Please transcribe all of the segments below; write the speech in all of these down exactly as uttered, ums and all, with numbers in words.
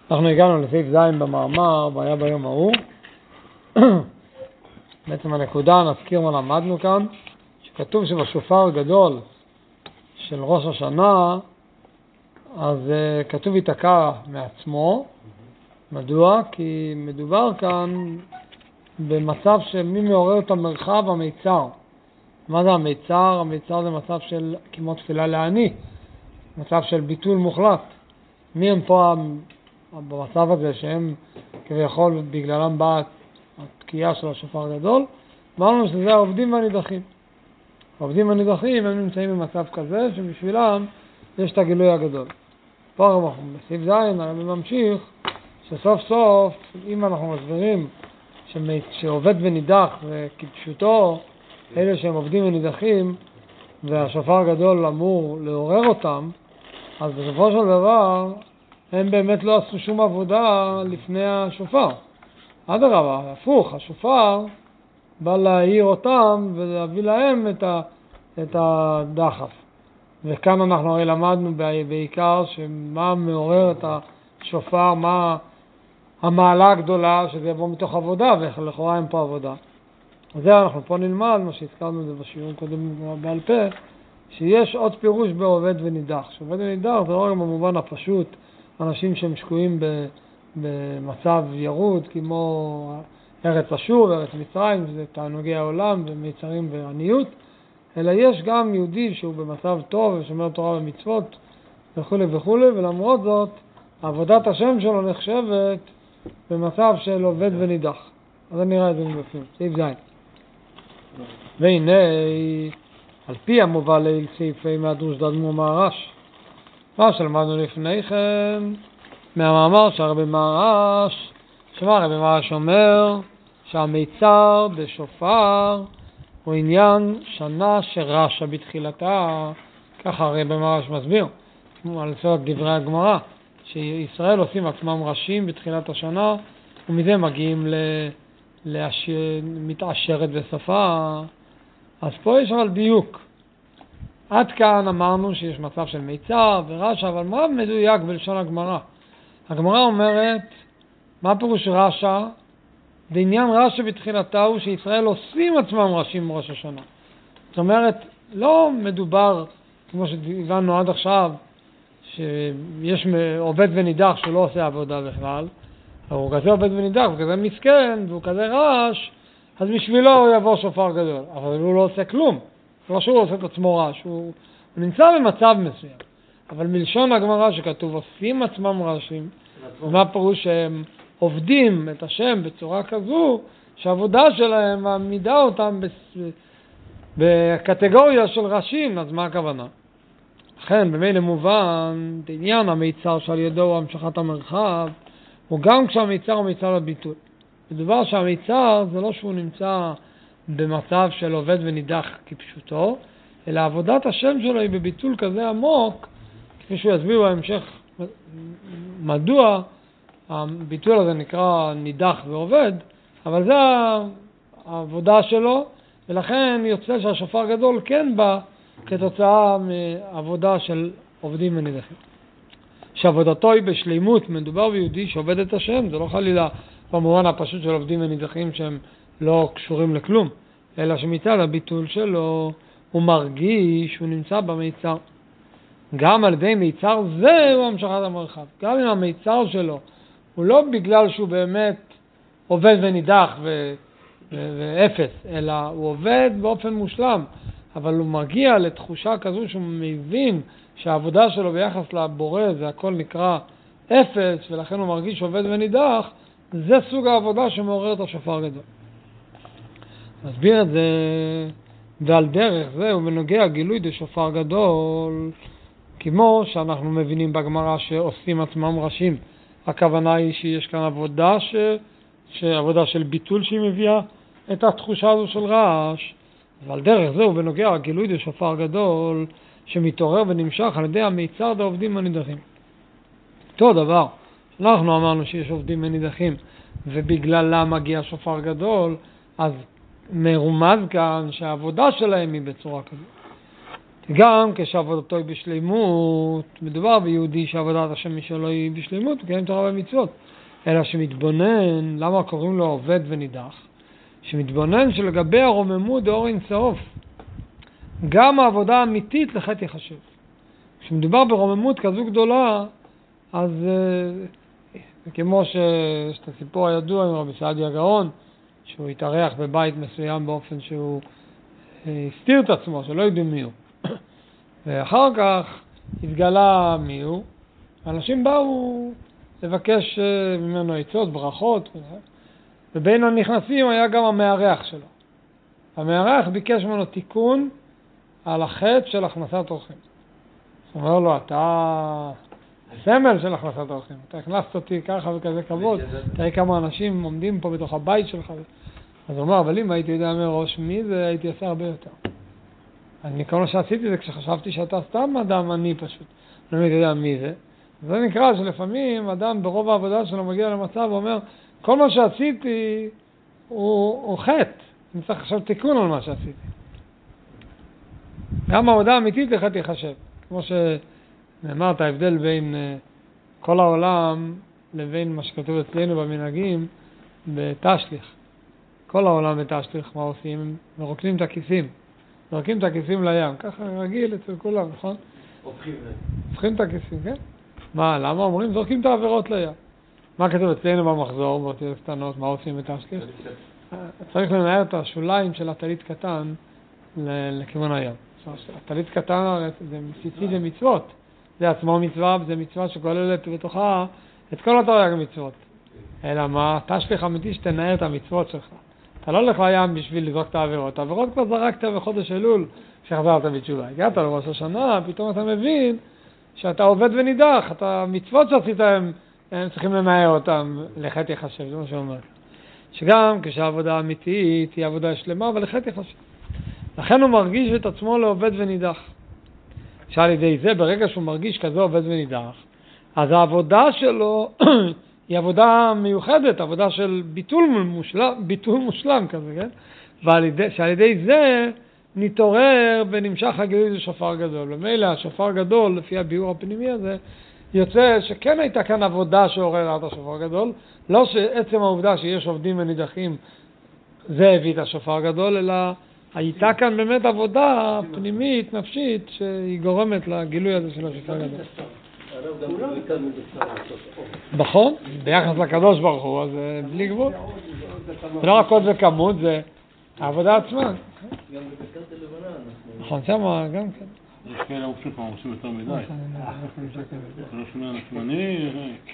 אנחנו הגענו לסעיף זין במאמר, בעיה ביום ההוא. בעצם הנקודה, נזכיר מה למדנו כאן, שכתוב שבשופר גדול של ראש השנה, אז uh, כתוב ייתקע מעצמו. מדוע? כי מדובר כאן במצב שמי מעורר את המרחב המיצר. מה זה המיצר? המיצר זה מצב של כמו תפילה לעני, מצב של ביטול מוחלט. מי הם פה במצב הזה שהם כביכול בגללם באה התקיעה של השופר גדול? אמרנו שזה העובדים והנידחים. העובדים והנידחים הם נמצאים במצב כזה שבשבילם יש את הגילוי הגדול. פה בסעיף זין הרבי ממשיך שסוף סוף אם אנחנו מסבירים שעובד ונידח וכפשוטו אלה שהם עובדים ונידחים והשופר גדול אמור לעורר אותם, אז בסופו של דבר הם באמת לא עשו שום עבודה לפני השופר. אדרבה, הפוך, השופר בא להעיר אותם ולהביא להם את, ה, את הדחף. וכאן אנחנו הרי למדנו בעיקר שמה מעורר את השופר, מה המעלה הגדולה שזה יבוא מתוך עבודה, ולכאורה אין פה עבודה. אז זה אנחנו פה נלמד, מה שהזכרנו את זה בשיעור קודם בעל פה, שיש עוד פירוש בעובד ונידח. שעובד ונידח זה לא רק במובן הפשוט, אנשים שהם שקועים במצב ירוד, כמו ארץ אשור וארץ מצרים, שזה תענוגי העולם ומיצרים ועניות, אלא יש גם יהודי שהוא במצב טוב ושומר תורה ומצוות וכו' וכו', ולמרות זאת, עבודת השם שלו נחשבת במצב של עובד ונידח. אז אני נראה את זה מבפנים, סעיף זין. והנה, על פי המובא ליל סעיפי מהדרוש דדמו מהרש, מה שלמדנו לפני כן, מהמאמר שהרבי מהרש, שמה הרבי מהרש אומר שהמיצר בשופר הוא עניין שנה שרשה בתחילתה, ככה הרבי מהרש מסביר, על סוד דברי הגמרא, שישראל עושים עצמם ראשים בתחילת השנה, ומזה מגיעים למתעשרת בסופה. אז פה יש אבל דיוק. עד כאן אמרנו שיש מצב של מיצר ורשע, אבל מה מדויק בלשון הגמרא? הגמרא אומרת, מה פירוש רשע? בעניין רשע בתחילתה הוא שישראל עושים עצמם ראשים בראש השנה. זאת אומרת, לא מדובר, כמו שהבנו עד עכשיו, שיש עובד ונידח שלא עושה עבודה בכלל, הוא כזה עובד ונידח, הוא כזה מסכן, והוא כזה רעש, אז בשבילו הוא יבוא שופר גדול. אבל הוא לא עושה כלום. לא שהוא עושה את עצמו רעש, הוא, הוא נמצא במצב מסוים. אבל מלשון הגמרא שכתוב, עושים עצמם רעשים, ומה פירוש שהם עובדים את השם בצורה כזו, שהעבודה שלהם מעמידה אותם בקטגוריה של רעשים, אז מה הכוונה? לכן, במילא מובן, עניין המיצר שעל ידו הוא המשכת המרחב, הוא גם כשהמיצר הוא מיצר לביטול. מדובר שהמיצר זה לא שהוא נמצא במצב של עובד ונידח כפשוטו, אלא עבודת השם שלו היא בביטול כזה עמוק, כפי שהוא יסביר בהמשך מדוע הביטול הזה נקרא נידח ועובד, אבל זה העבודה שלו, ולכן יוצא שהשופר גדול כן בא כתוצאה מעבודה של עובדים ונידחים. שעבודתו היא בשלימות, מדובר ביהודי שעובד את השם, זה לא חלילה במובן הפשוט של עובדים ונידחים שהם לא קשורים לכלום, אלא שמצד הביטול שלו הוא מרגיש שהוא נמצא במיצר. גם על ידי מיצר זה הוא המשכת המרחב. גם אם המיצר שלו הוא לא בגלל שהוא באמת עובד ונידח ו... ו... ואפס, אלא הוא עובד באופן מושלם, אבל הוא מגיע לתחושה כזו שהוא מבין שהעבודה שלו ביחס לבורא זה הכל נקרא אפס, ולכן הוא מרגיש עובד ונידח. זה סוג העבודה שמעורר את השופר גדול. נסביר את זה, ועל דרך זה הוא בנוגע גילוי דשופר גדול, כמו שאנחנו מבינים בגמרא שעושים עצמם ראשים. הכוונה היא שיש כאן עבודה, ש... שעבודה של ביטול שהיא מביאה את התחושה הזו של רעש, ועל דרך זה הוא בנוגע גילוי דשופר גדול שמתעורר ונמשך על ידי המיצר דעובדים הנידחים. אותו דבר, אנחנו אמרנו שיש עובדים ונידחים ובגללם מגיע שופר גדול, אז מרומז כאן שהעבודה שלהם היא בצורה כזאת. גם כשעבודתו היא בשלימות, מדובר ביהודי שעבודת השם שלו היא בשלימות, מקיים תורה ומצוות, אלא שמתבונן, למה קוראים לו עובד ונידח? שמתבונן שלגבי הרוממות דאור אין סוף, גם העבודה האמיתית לחטא יחשב. כשמדובר ברוממות כזו גדולה, אז uh, כמו שיש את הסיפור הידוע עם רבי סעדיה גאון, שהוא התארח בבית מסוים באופן שהוא uh, הסתיר את עצמו, שלא ידעו מי הוא. ואחר כך התגלה מי הוא, אנשים באו לבקש uh, ממנו עצות, ברכות, ובין הנכנסים היה גם המארח שלו. המארח ביקש ממנו תיקון על החטא של הכנסת אורחים. הוא אומר לו, אתה הסמל של הכנסת אורחים, אתה הכנסת אותי ככה וכזה כבוד, תראי כמה אנשים עומדים פה בתוך הבית שלך. אז הוא אומר, אבל אם הייתי יודע מראש מי זה, הייתי עושה הרבה יותר. אני כל מה שעשיתי זה כשחשבתי שאתה סתם אדם עני פשוט, לא הייתי יודע מי זה. זה נקרא שלפעמים אדם ברוב העבודה שלו מגיע למצב ואומר, כל מה שעשיתי הוא, הוא חטא, אני צריך עכשיו תיקון על מה שעשיתי. גם העבודה אמיתית לחטא יחשב. כמו שנאמר את ההבדל בין uh, כל העולם לבין מה שכתוב אצלנו במנהגים בתשליך. כל העולם בתשליך, מה עושים? מרוקנים את הכיסים. מרוקנים את הכיסים לים. ככה רגיל אצל כולם, נכון? הופכים את הכיסים, כן? מה, למה אומרים? זורקים את העבירות לים. מה כתוב אצלנו במחזור, באותיות קטנות, מה עושים בתשליך? צריך לנער את השוליים של הטלית קטן לכיוון הים. הטלית קטן זה ציצית ומצוות. זה עצמו מצווה, זה מצווה שכוללת בתוכה את כל התרי"ג מצוות. אלא מה? תשליך אמיתי שתנער את המצוות שלך. אתה לא הולך לים בשביל לזרוק את העבירות. העבירות כבר זרקת בחודש אלול כשחזרת בתשובה. הגעת לראש השנה, פתאום אתה מבין שאתה עובד ונידח. אתה מצוות שעשית הם, הם צריכים לנער אותם לחטא יחשב. זה מה שאומר. שגם כשהעבודה אמיתית היא עבודה שלמה, אבל לחטא יחשב. לכן הוא מרגיש את עצמו לעובד ונידח. שעל ידי זה, ברגע שהוא מרגיש כזה עובד ונידח, אז העבודה שלו היא עבודה מיוחדת, עבודה של ביטול מושלם, ביטול מושלם כזה, כן? ועל ידי, שעל ידי זה נתעורר ונמשך הגילוי לשופר גדול. ומילא השופר גדול, לפי הביאור הפנימי הזה, יוצא שכן הייתה כאן עבודה שעוררה את השופר גדול, לא שעצם העובדה שיש עובדים ונידחים זה הביא את השופר גדול, אלא הייתה כאן באמת עבודה פנימית, נפשית, שהיא גורמת לגילוי הזה של השופר גדול. נכון, ביחס לקדוש ברוך הוא, אז בלי גבול. זה לא רק עוד וכמות, זה העבודה עצמה. גם בברכת הלבנה אנחנו... נכון, שמה גם כן. יש כאלה עושים פעם, עושים יותר מדי. לא שומע נשמני.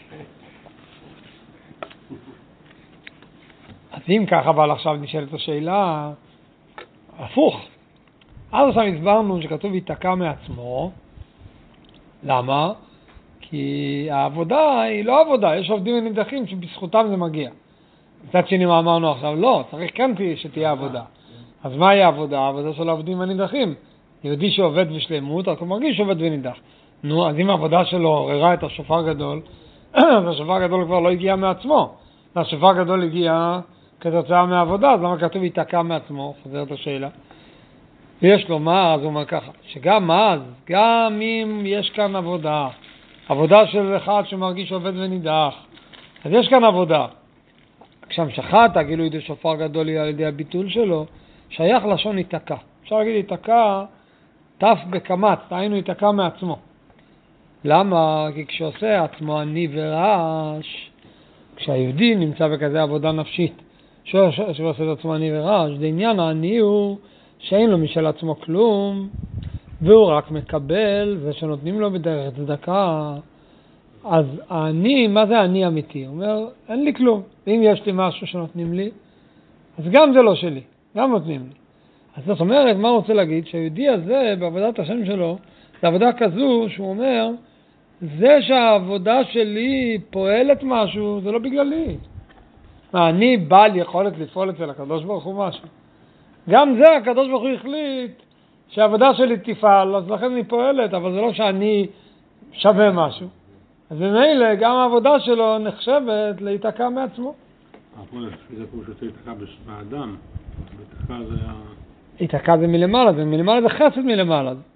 אז אם ככה, אבל עכשיו נשאלת השאלה, הפוך. אז עכשיו הסברנו שכתוב ייתקע מעצמו. למה? כי העבודה היא לא עבודה, יש עובדים ונידחים שבזכותם זה מגיע. מצד שני מה אמרנו עכשיו? לא, צריך כן שתהיה עבודה. אז מה היא העבודה? העבודה של העובדים ונידחים. יהודי שעובד בשלמות, רק הוא מרגיש שעובד ונידח. נו, אז אם העבודה שלו עוררה את השופר גדול, אז השופר גדול כבר לא הגיע מעצמו. השופר גדול הגיע כתוצאה מהעבודה, אז למה כתוב ייתקע מעצמו? חוזרת השאלה. ויש לו מה, אז הוא אומר ככה, שגם אז, גם אם יש כאן עבודה, עבודה של אחד שמרגיש עובד ונידח, אז יש כאן עבודה. כשהמשכת הגילוי דשופר גדול על ידי הביטול שלו, שייך לשון ייתקע. אפשר להגיד ייתקע, תף בקמת, היינו ייתקע מעצמו. למה? כי כשעושה עצמו עני ורעש, כשהיהודי נמצא בכזה עבודה נפשית, שעושה את עצמו עני ורעש, זה עניין העני הוא שאין לו משל עצמו כלום, והוא רק מקבל, זה שנותנים לו בדרך צדקה. אז העני, מה זה העני אמיתי? הוא אומר, אין לי כלום. ואם יש לי משהו שנותנים לי, אז גם זה לא שלי, גם נותנים לי. אז זאת אומרת, מה הוא רוצה להגיד? שהיהודי הזה, בעבודת השם שלו, זה עבודה כזו שהוא אומר, זה שהעבודה שלי פועלת משהו, זה לא בגללי. אני בעל יכולת לפעול אצל הקדוש ברוך הוא משהו. גם זה הקדוש ברוך הוא החליט שהעבודה שלי תפעל, אז לכן אני פועלת, אבל זה לא שאני שווה משהו. אז במילא גם העבודה שלו נחשבת להיתקע מעצמו. אבל זה כמו שאתה ייתקע באדם, ייתקע זה... ייתקע זה מלמעלה, זה מלמעלה זה חסד מלמעלה.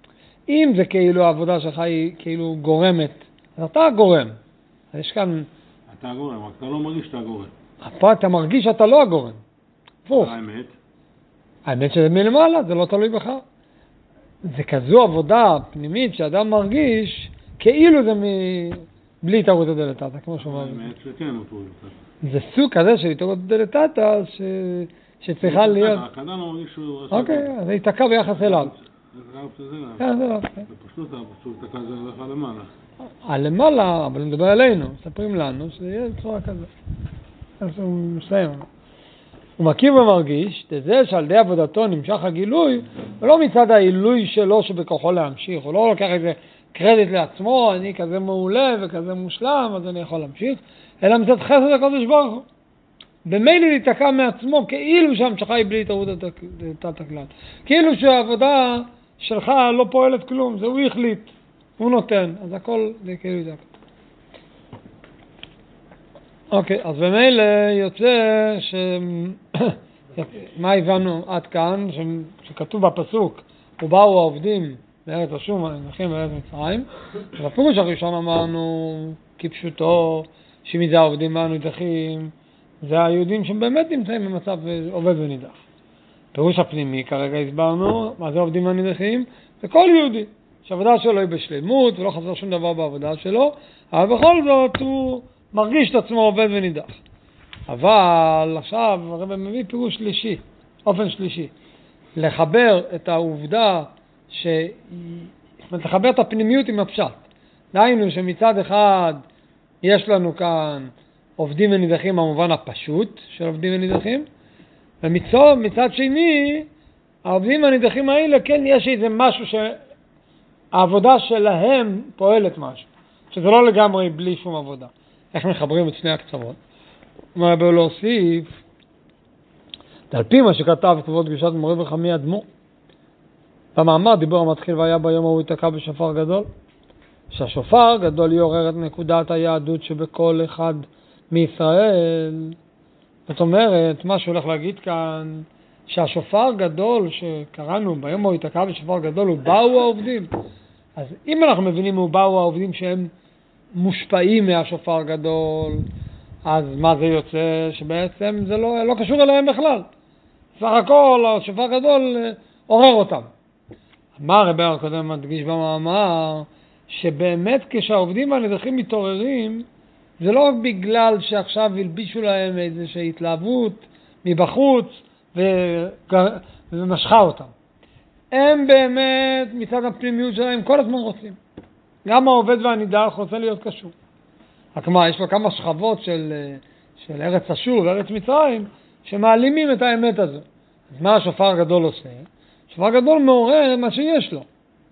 אם זה כאילו העבודה שלך היא כאילו גורמת, אז אתה הגורם. אז יש כאן... אתה הגורם, רק אתה לא מרגיש שאתה הגורם. פה אתה מרגיש שאתה לא הגורם. הפוך. האמת? האמת שזה מלמעלה, זה לא תלוי בך. זה כזו עבודה פנימית שאדם מרגיש כאילו זה מ... בלי התערותא דלתתא, כמו שאומר. האמת שכן הוא זה סוג כזה של התערותא דלתתא ש... שצריכה להיות... האדם לא מרגיש שהוא... אוקיי, אז זה ייתקע ביחס אליו. כן, זה לא. זה פשוט, פשוט תקע זה הולך למעלה. הלמעלה, אבל נדבר עלינו, מספרים לנו שזה יהיה בצורה כזה. אז הוא מסיים. הוא מכיר ומרגיש, זה שעל ידי עבודתו נמשך הגילוי, ולא מצד העילוי שלו שבכוחו להמשיך, הוא לא לוקח איזה קרדיט לעצמו, אני כזה מעולה וכזה מושלם, אז אני יכול להמשיך, אלא מצד חסד הקודש ברוך הוא. במילא להתקע מעצמו, כאילו שהמשכה היא בלי התערותא דלתתא כלל. כאילו שהעבודה שלך לא פועלת כלום, זה הוא החליט, הוא נותן, אז הכל זה כאילו זה. אוקיי, אז במילא יוצא ש... מה הבנו עד כאן? ש... שכתוב בפסוק, ובאו העובדים בארץ אשור והנכים בארץ מצרים, ובפירוש הראשון אמרנו כפשוטו, שמזה העובדים והנידחים, זה היהודים שבאמת נמצאים במצב עובד ונידח. פירוש הפנימי, כרגע הסברנו, מה זה עובדים והנידחים? זה כל יהודי, שהעבודה שלו היא בשלמות ולא חסר שום דבר בעבודה שלו, אבל בכל זאת הוא מרגיש את עצמו עובד ונידח. אבל עכשיו הרב מביא פירוש שלישי, אופן שלישי, לחבר את העובדה, ש... לחבר את הפנימיות עם הפשט. דהיינו שמצד אחד יש לנו כאן עובדים ונידחים במובן הפשוט של עובדים ונידחים, ומצד שני, העובדים והנידחים האלה, כן יש איזה משהו שהעבודה שלהם פועלת משהו, שזה לא לגמרי בלי שום עבודה. איך מחברים את שני הקצוות? מה בא להוסיף? על פי מה שכתב כבוד קדושת מורי וחמי אדמו, במאמר דיבור המתחיל והיה ביום ההוא ייתקע בשופר גדול, שהשופר גדול יעורר את נקודת היהדות שבכל אחד מישראל. זאת אומרת, מה שהולך להגיד כאן, שהשופר גדול שקראנו ביום ההוא ייתקע בשופר גדול, הוא באו העובדים. אז אם אנחנו מבינים הוא באו העובדים שהם מושפעים מהשופר גדול, אז מה זה יוצא? שבעצם זה לא, לא קשור אליהם בכלל. סך הכל השופר גדול עורר אותם. מה הרב הקודם מדגיש במאמר? שבאמת כשהעובדים והנידחים מתעוררים, זה לא בגלל שעכשיו הלבישו להם איזושהי התלהבות מבחוץ ומשכה אותם. הם באמת מצד הפנימיות שלהם כל הזמן רוצים. גם העובד והנידח רוצה להיות קשור. רק מה, יש לו כמה שכבות של, של ארץ אשור וארץ מצרים שמעלימים את האמת הזו. אז מה השופר הגדול עושה? השופר הגדול מעורר מה שיש לו.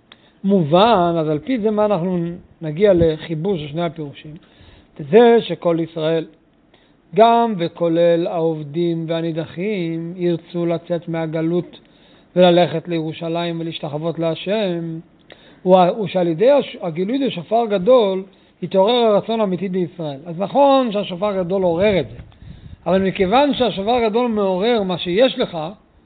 מובן, אז על פי זה מה אנחנו נגיע לחיבור של שני הפירושים. זה שכל ישראל, גם וכולל העובדים והנידחים, ירצו לצאת מהגלות וללכת לירושלים ולהשתחוות להשם, הוא שעל ידי הגילוי לשופר גדול יתעורר הרצון האמיתי בישראל. אז נכון שהשופר הגדול עורר את זה, אבל מכיוון שהשופר הגדול מעורר מה שיש לך,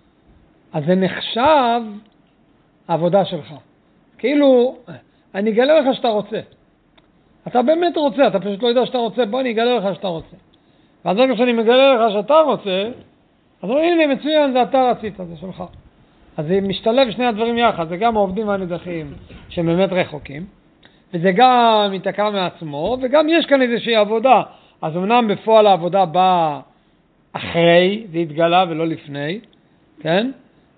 אז זה נחשב העבודה שלך. כאילו, אני אגלה לך שאתה רוצה. אתה באמת רוצה, אתה פשוט לא יודע שאתה רוצה, בוא אני אגלה לך שאתה רוצה. ואז רגע שאני מגלה לך שאתה רוצה, אז אומרים לי, מצוין, זה אתה רצית, זה שלך. אז זה משתלב שני הדברים יחד, זה גם העובדים והנידחים שהם באמת רחוקים, וזה גם ייתקע מעצמו, וגם יש כאן איזושהי עבודה. אז אמנם בפועל העבודה באה אחרי, זה התגלה ולא לפני, כן?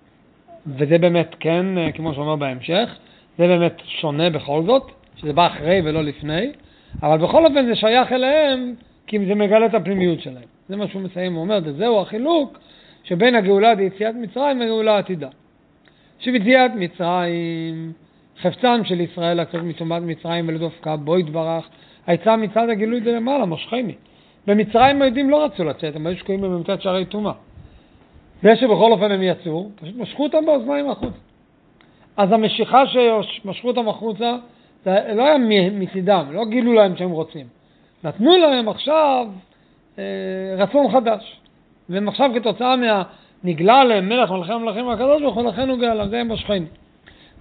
וזה באמת כן, כמו שאומר בהמשך, זה באמת שונה בכל זאת, שזה בא אחרי ולא לפני, אבל בכל אופן זה שייך אליהם, כי זה מגלה את הפנימיות שלהם. זה מה שהוא מסיים, הוא אומר, זהו החילוק שבין הגאולה ליציאת מצרים והגאולה העתידה. שביציאת מצרים, חפצם של ישראל לצאת מטומאת מצרים ולדופקה בו יתברך, היצא מצד הגילוי דלמעלה, מושכני. במצרים היהודים לא רצו לצאת, הם היו שקועים בממתת שערי טומאה. זה שבכל אופן הם יצאו, פשוט משכו אותם באוזניים החוצה. אז המשיכה שמשכו אותם החוצה, זה לא היה מצידם, לא גילו להם שהם רוצים. נתנו להם עכשיו אה, רצון חדש. והם עכשיו כתוצאה מה... נגלה להם מלך מלכי המלכים הקדוש, וכן לכן הוא גאל, זה הם משכני.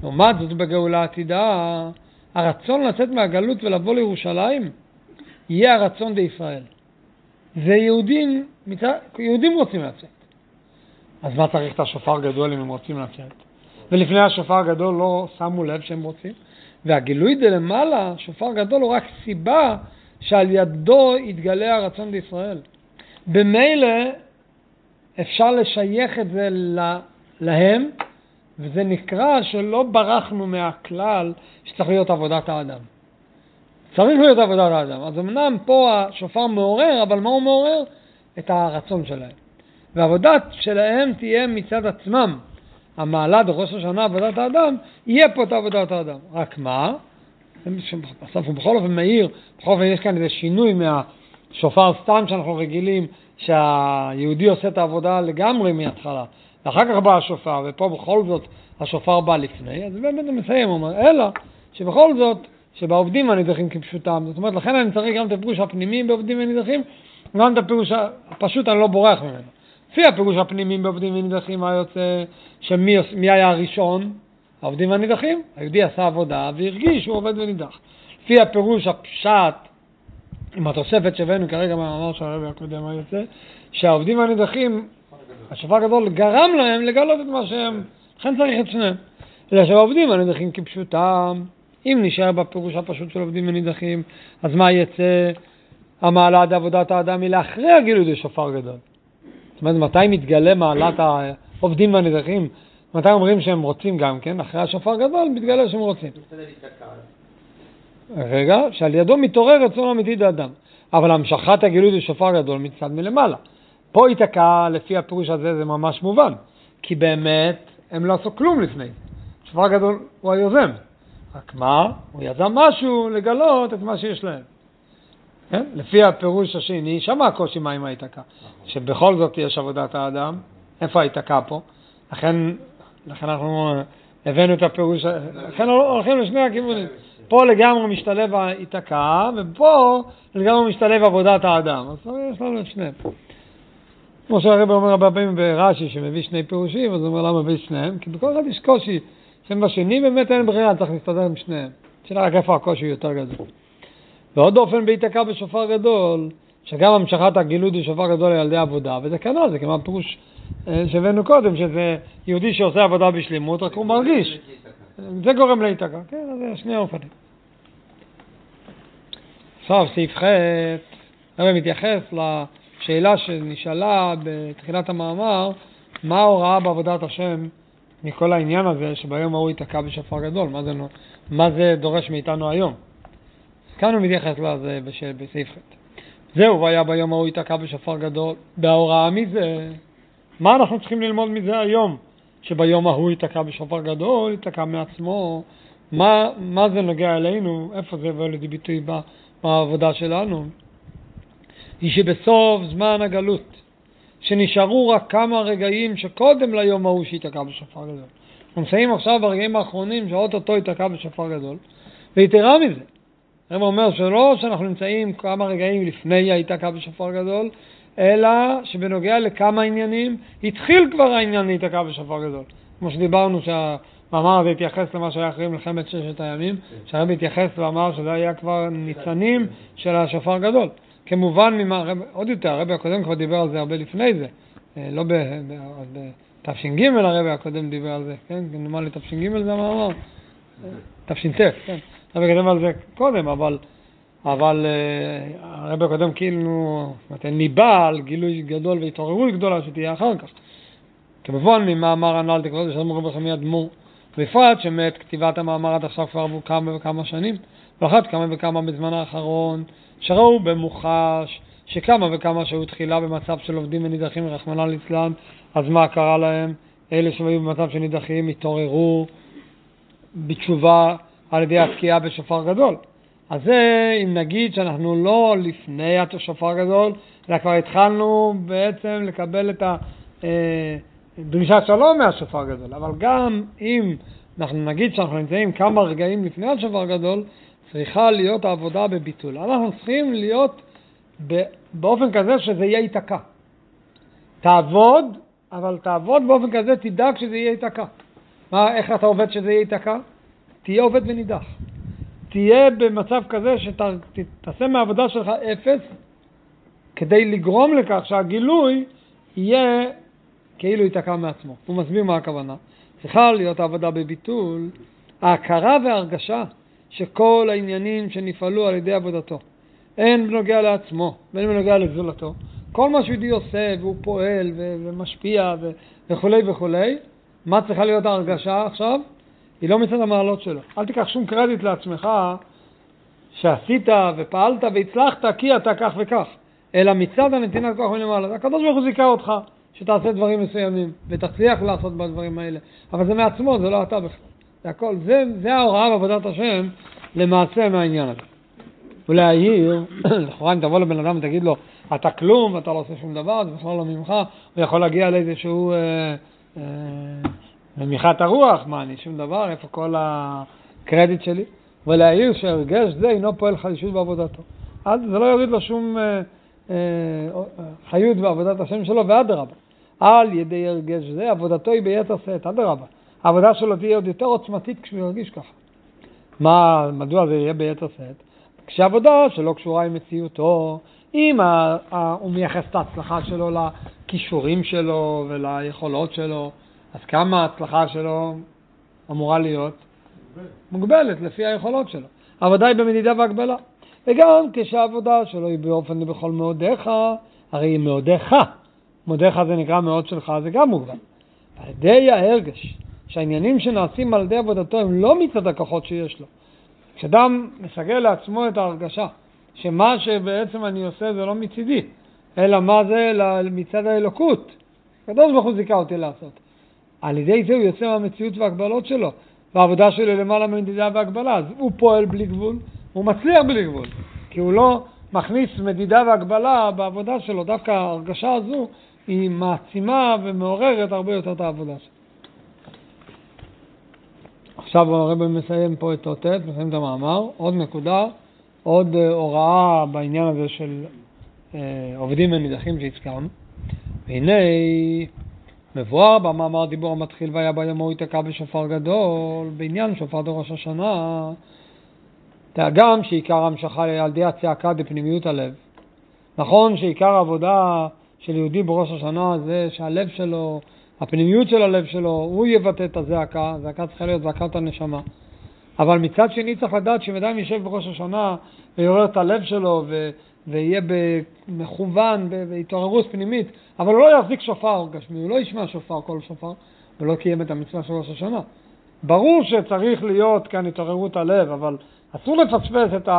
לעומת זאת בגאולה עתידה, הרצון לצאת מהגלות ולבוא לירושלים, יהיה הרצון בישראל. זה יהודים, יהודים רוצים לצאת. אז מה צריך את השופר גדול אם הם רוצים לצאת? ולפני השופר גדול לא שמו לב שהם רוצים. והגילוי דלמעלה, שופר גדול, הוא רק סיבה שעל ידו יתגלה הרצון בישראל. במילא אפשר לשייך את זה להם, וזה נקרא שלא ברחנו מהכלל שצריך להיות עבודת האדם. צריך להיות עבודת האדם. אז אמנם פה השופר מעורר, אבל מה הוא מעורר? את הרצון שלהם. והעבודת שלהם תהיה מצד עצמם. המעלה בראש השנה עבודת האדם, יהיה פה את עבודת האדם. רק מה? בסוף הוא בכל אופן מהיר, בכל אופן יש כאן איזה שינוי מהשופר סתם שאנחנו רגילים, שהיהודי עושה את העבודה לגמרי מההתחלה. ואחר כך בא השופר, ופה בכל זאת השופר בא לפני, אז באמת הוא מסיים, הוא אומר, אלא שבכל זאת, שבעובדים הנידחים כפשוטם, זאת אומרת, לכן אני צריך גם את הפירוש הפנימיים בעובדים ונידחים, וגם את הפירוש הפשוט אני לא בורח ממנו. לפי הפירוש הפנימיים בעובדים ונידחים, מה יוצא, שמי מי היה הראשון? העובדים והנידחים. היהודי עשה עבודה והרגיש שהוא עובד ונידח. לפי הפירוש הפשט, עם התוספת שבנו כרגע מהמאמר של הרבי הקודם, מה יוצא? שהעובדים והנידחים, השופר הגדול גרם להם לגלות את מה שהם, לכן צריך את שניהם. אלא שהעובדים והנידחים כפשוטם, אם נשאר בפירוש הפשוט של עובדים ונידחים, אז מה יצא? המעלה עד עבודת האדם היא לאחרי הגילוי שופר גדול. זאת אומרת, מתי מתגלה מעלת העובדים והנידחים? מתי אומרים שהם רוצים גם כן? אחרי השופר גדול מתגלה שהם רוצים. רגע, שעל ידו מתעורר רצון אמיתי לאדם. אבל המשכת הגילוי בשופר גדול מצד מלמעלה. פה ייתקע, לפי הפירוש הזה, זה ממש מובן. כי באמת הם לא עשו כלום לפני. שופר גדול הוא היוזם. רק מה? הוא יזם משהו לגלות את מה שיש להם. כן? לפי הפירוש השני, שמה הקושי מה עם היתקע. שבכל זאת יש עבודת האדם. איפה היתקע פה? לכן, לכן אנחנו הבאנו את הפירוש, לכן הולכים לשני הכיוונים. פה לגמרי משתלב היתקע, ופה לגמרי משתלב עבודת האדם. אז יש לנו את שניהם. כמו שהרבא אומר הרבה פעמים ברש"י, שמביא שני פירושים, אז הוא אומר למה מביא שניהם? כי בכל אחד יש קושי. שם בשני באמת אין ברירה, צריך להסתדר עם שניהם. שאלה רק איפה הקושי יותר גדול. ועוד אופן בהיתקע בשופר גדול, שגם המשכת הגילוי בשופר גדול על ידי עבודה, וזה כנ"ל, זה כמו הפירוש שהבאנו קודם, שזה יהודי שעושה עבודה בשלימות, רק הוא מרגיש. זה גורם להיתקע, כן, אז זה שני אופנים. עכשיו, סעיף ח' הרב מתייחס לשאלה שנשאלה בתחילת המאמר, מה ההוראה בעבודת השם מכל העניין הזה, שביום ההוא ייתקע בשופר גדול, מה זה, מה זה דורש מאיתנו היום? כאן הוא מתייחס לזה בסעיף ח'. זהו, והיה ביום ההוא ייתקע בשופר גדול. בהוראה מזה, מה אנחנו צריכים ללמוד מזה היום? שביום ההוא ייתקע בשופר גדול, ייתקע מעצמו. מה, מה זה נוגע אלינו? איפה זה יבוא לידי ביטוי בעבודה שלנו? היא שבסוף זמן הגלות, שנשארו רק כמה רגעים שקודם ליום ההוא שייתקע בשופר גדול. אנחנו מסיים עכשיו ברגעים האחרונים שאוטוטו ייתקע בשופר גדול, ויתרה מזה. הרב אומר שלא שאנחנו נמצאים כמה רגעים לפני היתקע בשופר גדול, אלא שבנוגע לכמה עניינים, התחיל כבר העניין להיתקע בשופר גדול. כמו שדיברנו שהמאמר הזה התייחס למה שהיה אחרי מלחמת ששת הימים, שהרב התייחס ואמר שזה היה כבר ניצנים של השופר גדול. כמובן, ממה, עוד יותר, הרב הקודם כבר דיבר על זה הרבה לפני זה. לא בתש"ג הרב הקודם דיבר על זה, כן? נאמר לי תש"ג זה המאמר. תש"ט, כן. הרב הקודם על זה קודם, אבל אבל uh, הרב הקודם כאילו ניבא על גילוי גדול והתעוררות גדולה שתהיה אחר כך. כמובן, ממאמר הנ"ל תקוות לשלום רבי חמי אדמו"ר, בפרט שמאת כתיבת המאמר עד עכשיו כבר עברו כמה וכמה שנים, ואחת כמה וכמה בזמן האחרון, שראו במוחש שכמה וכמה שהיו תחילה במצב של עובדים ונידחים רחמנא ליצלן, אז מה קרה להם? אלה שהיו במצב של נידחים התעוררו בתשובה על ידי התקיעה בשופר גדול. אז זה אם נגיד שאנחנו לא לפני השופר גדול, אלא כבר התחלנו בעצם לקבל את הדרישת שלום מהשופר גדול. אבל גם אם אנחנו נגיד שאנחנו נמצאים כמה רגעים לפני השופר גדול, צריכה להיות העבודה בביטול. אנחנו צריכים להיות באופן כזה שזה יהיה ייתקע. תעבוד, אבל תעבוד באופן כזה, תדאג שזה יהיה ייתקע. מה, איך אתה עובד שזה יהיה ייתקע? תהיה עובד ונידח. תהיה במצב כזה שתעשה מהעבודה שלך אפס, כדי לגרום לכך שהגילוי יהיה כאילו ייתקע מעצמו. הוא מסביר מה הכוונה. צריכה להיות העבודה בביטול, ההכרה וההרגשה שכל העניינים שנפעלו על ידי עבודתו, אין בנוגע לעצמו, ואין בנוגע לגזולתו. כל מה שהוא עושה והוא פועל ומשפיע וכו' וכו', מה צריכה להיות ההרגשה עכשיו? היא לא מצד המעלות שלו. אל תיקח שום קרדיט לעצמך שעשית ופעלת והצלחת כי אתה כך וכך, אלא מצד הנתינת כוח מלמעלה. הקדוש ברוך הוא זיכה אותך שתעשה דברים מסוימים ותצליח לעשות בדברים האלה, אבל זה מעצמו, זה לא אתה בכלל. זה הכל, זה, זה ההוראה בעבודת השם למעשה מהעניין הזה. ולהעיר, לכאורה אם תבוא לבן אדם ותגיד לו, אתה כלום, אתה לא עושה שום דבר, זה בכלל לא ממך, הוא יכול להגיע לאיזשהו אה, אה, למיחת הרוח, מה, אני שום דבר, איפה כל הקרדיט שלי? ולהעיר שהרגש זה אינו פועל חלישות בעבודתו. אז זה לא יוריד לו שום אה, אה, חיות בעבודת השם שלו, ועד רבה. על ידי הרגש זה, עבודתו היא ביתר שאת, עד רבה. העבודה שלו תהיה עוד יותר עוצמתית כשהוא ירגיש ככה. מה, מדוע זה יהיה ביתר שאת? כשעבודה שלא קשורה עם מציאותו, אם הוא מייחס את ההצלחה שלו לכישורים שלו וליכולות שלו, אז כמה ההצלחה שלו אמורה להיות? מוגבלת לפי היכולות שלו. העבודה היא במדידה והגבלה. וגם כשהעבודה שלו היא באופן בכל מאודיך, הרי היא מאודיך. מאודיך זה נקרא מאוד שלך, זה גם מוגבל. על ידי ההרגש, שהעניינים שנעשים על ידי עבודתו הם לא מצד הכוחות שיש לו. כשאדם מסגל לעצמו את ההרגשה, שמה שבעצם אני עושה זה לא מצידי, אלא מה זה מצד האלוקות. הקדוש ברוך הוא זיכה אותי לעשות. על ידי זה הוא יוצא מהמציאות והגבלות שלו, והעבודה שלו למעלה ממדידה והגבלה. אז הוא פועל בלי גבול, הוא מצליח בלי גבול, כי הוא לא מכניס מדידה והגבלה בעבודה שלו. דווקא ההרגשה הזו היא מעצימה ומעוררת הרבה יותר את העבודה שלו. עכשיו הרב מסיים פה את אותת, מסיים את המאמר. עוד נקודה, עוד הוראה בעניין הזה של אה, עובדים ונידחים שהזכרנו. והנה מבואר במאמר דיבור המתחיל והיה ביום ההוא ייתקע בשופר גדול, בעניין שופר דראש השנה, גם שעיקר המשכה על ידי הצעקה בפנימיות הלב. נכון שעיקר העבודה של יהודי בראש השנה זה שהלב שלו, הפנימיות של הלב שלו, הוא יבטא את הזעקה, הזעקה צריכה להיות זעקת הנשמה. אבל מצד שני צריך לדעת שמדם יישב בראש השנה ויורר את הלב שלו ו... ויהיה במכוון, בהתעוררות פנימית, אבל הוא לא יחזיק שופר גשמי, הוא לא ישמע שופר כל שופר, ולא קיים את המצווה של ראש השנה. ברור שצריך להיות כאן התעוררות הלב, אבל אסור לפספס את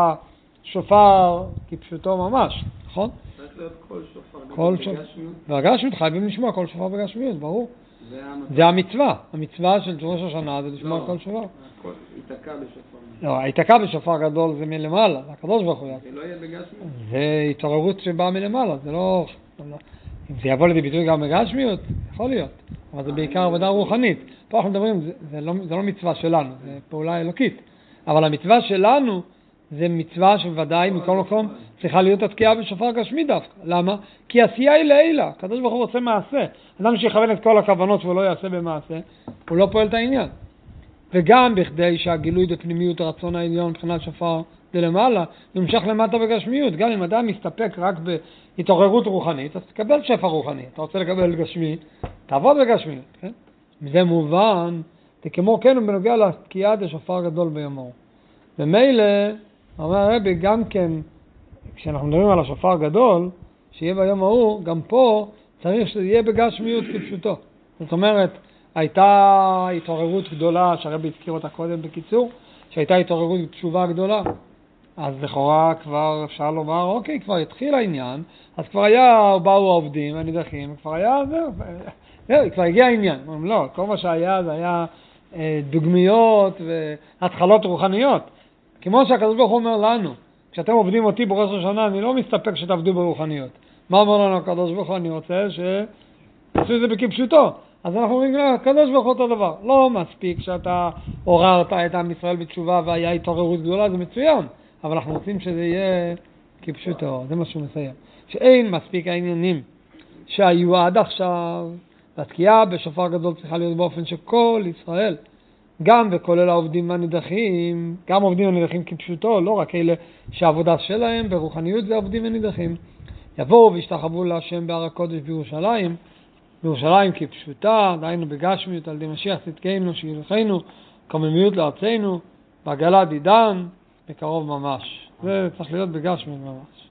השופר כפשוטו ממש, נכון? צריך להיות כל שופר כל בגשמיות. בגשמיות חייבים לשמוע כל שופר בגשמיות, ברור. זה, זה המצווה, המצווה של ראש השנה זה לשמוע לא, כל שופר. הכל ייתקע בשופר. לא, ייתקע בשופר גדול זה מלמעלה, זה הקדוש ברוך הוא. זה לא יהיה בגשמיות. זה התעוררות שבאה מלמעלה, זה לא... אם זה יבוא לידי ביטוי גם בגשמיות, יכול להיות, אבל זה בעיקר עבודה רוחנית. פה אנחנו מדברים, זה, זה, לא, זה לא מצווה שלנו, זה פעולה אלוקית. אבל המצווה שלנו זה מצווה שבוודאי מכל מקום צריכה להיות התקיעה בשופר גשמי דווקא. למה? כי עשייה היא לעילה, הקדוש ברוך הוא רוצה מעשה. אדם שיכוון את כל הכוונות שהוא לא יעשה במעשה, הוא לא פועל את העניין. וגם בכדי שהגילוי בפנימיות הרצון העליון מבחינת שופר למעלה, נמשך למטה בגשמיות. גם אם אדם מסתפק רק בהתעוררות רוחנית, אז תקבל שפע רוחני. אתה רוצה לקבל גשמי, תעבוד בגשמיות. כן? זה מובן, זה כמו כן בנוגע לתקיעה בשופר גדול ביומו. ומילא, אומר הרבי, גם כן, כשאנחנו מדברים על השופר גדול, שיהיה ביום ההוא, גם פה צריך שזה יהיה בגשמיות כפשוטו. זאת אומרת, הייתה התעוררות גדולה, שהרבי הזכיר אותה קודם בקיצור, שהייתה התעוררות תשובה גדולה. אז לכאורה כבר אפשר לומר, אוקיי, כבר התחיל העניין, אז כבר היה, באו העובדים הנידחים, כבר היה, זהו, זהו, כבר הגיע העניין. לא, כל מה שהיה זה היה אה, דוגמיות והתחלות רוחניות. כמו שהקדוש ברוך הוא אומר לנו, כשאתם עובדים אותי בראש השנה, אני לא מסתפק שתעבדו ברוחניות. מה אומר לנו הקדוש ברוך הוא? אני רוצה שתעשו את זה בכפשוטו. אז אנחנו אומרים, הקדוש ברוך הוא אותו דבר. לא מספיק שאתה עוררת את עם ישראל בתשובה והיה התעוררות גדולה, זה מצוין. אבל אנחנו רוצים שזה יהיה כפשוטו. זה מה שהוא מסיים. שאין מספיק העניינים שהיו עד עכשיו והתקיעה בשופר גדול צריכה להיות באופן שכל ישראל, גם וכולל העובדים הנידחים, גם עובדים הנידחים כפשוטו, לא רק אלה שהעבודה שלהם ברוחניות זה עובדים הנידחים, יבואו וישתחוו להשם בהר הקודש בירושלים, בירושלים כפשוטה, דהיינו בגשמיות על ידי משיח צדקנו שירחנו, קוממיות לארצנו, בעגלת עידן, בקרוב ממש. זה צריך להיות בגשמיות ממש.